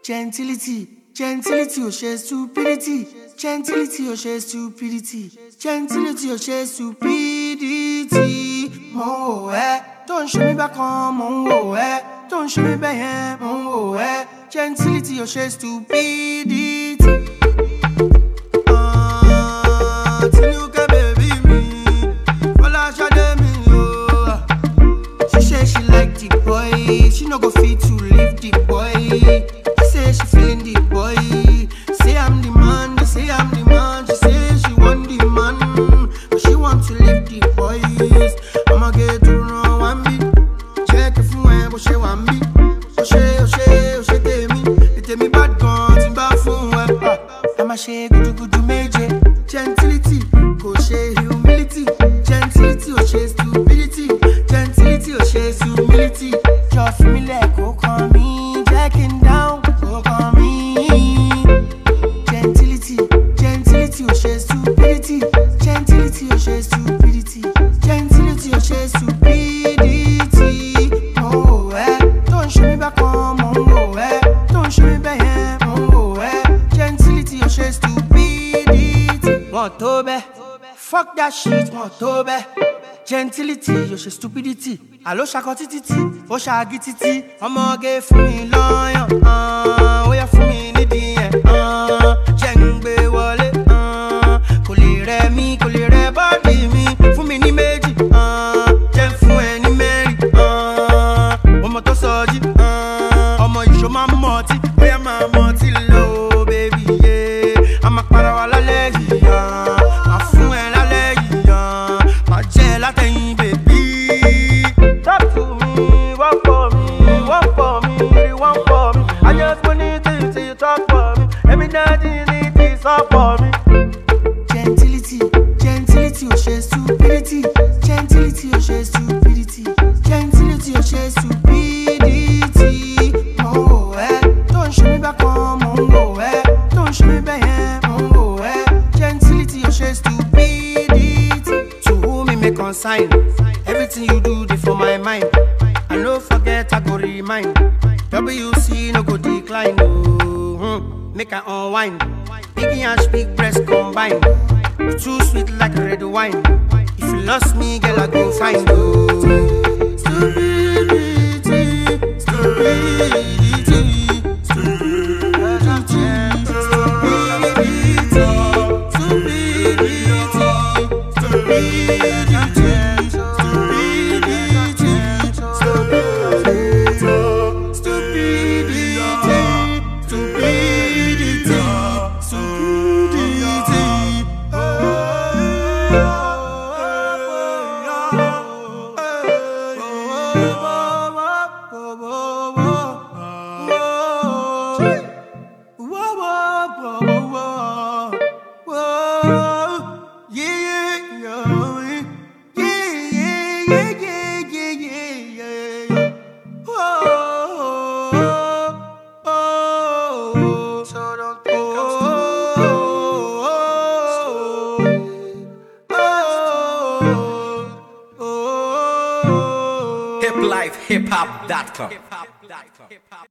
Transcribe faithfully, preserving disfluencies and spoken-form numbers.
Gentility, gentility, oh she stupidity. Gentility, oh she stupidity. Gentility, oh she stupidity. Mon oh eh, don't show me back on mon oh eh. Don't show me back here, mon oh eh. Gentility, oh she stupidity. Ah, Tinuka baby me, Fola shade me oh. She say she like the boy, she no go fit to leave the boy. She feeling the boy. Say I'm the man, they say I'm the man. She say she want the man, but she want to leave the boys. I'ma get to know one beat. Check if you ain't, but she want me. Oh she, oh she, oh she tell me. They tell me bad guns in bad phone. I'ma she good good to major. Gentility, go she humility. Gentility, oh she stupidity. Gentility, oh she humility. Just feel me like oh call me jacking down. Gentility, gentility, oh she stupidity. Gentility, oh she stupidity. Gentility, oh she stupidity. Oh eh, don't show me back on oh eh. Don't show me back here, oh eh. Gentility, oh she stupidity. Want to be, fuck that shit, want to be. Gentility, oh she stupidity. Allo shakotititi, oh shagititi. I'ma get for me lion, ah, oh yeah for me nidi eh, ah. Jengbe wale, ah, kò lè rẹ̀ mí, kò lè rẹ̀ body mi. Fún mi ní méjì, ah, jẹ́ fún ẹ ní mẹ́rin, ah. Ọmọ tó sọjí, ah, ọmọ ìṣó máa ń mọtí, bóyá máa mọtí lọ, baby yeah. A máa para wa lálẹ́ yìí, ah, máa fún ẹ lálẹ́ yìí, ah, máa jẹ́ látẹ̀yìn baby. Talk to me, walk for me, walk for me, really want for me. I just want you to see you talk for me. Every night you need this up for me. Gentility, gentility, oh she stupidity. Gentility, oh she stupidity. Gentility, oh she stupidity. Oh eh, don't show me back on oh eh. Don't show me back here, oh eh. Gentility, oh she stupidity. To whom me make consign. Everything you do, they for my mind. I no forget, I go remind. W C no go decline, oh, hmm. Make I unwind. Big ash, big breast combine. Too sweet like red wine. If you lost me, girl, I go find you. Stupidity, stupidity, stupidity, stupidity, stupidity. hip life hip hop dot com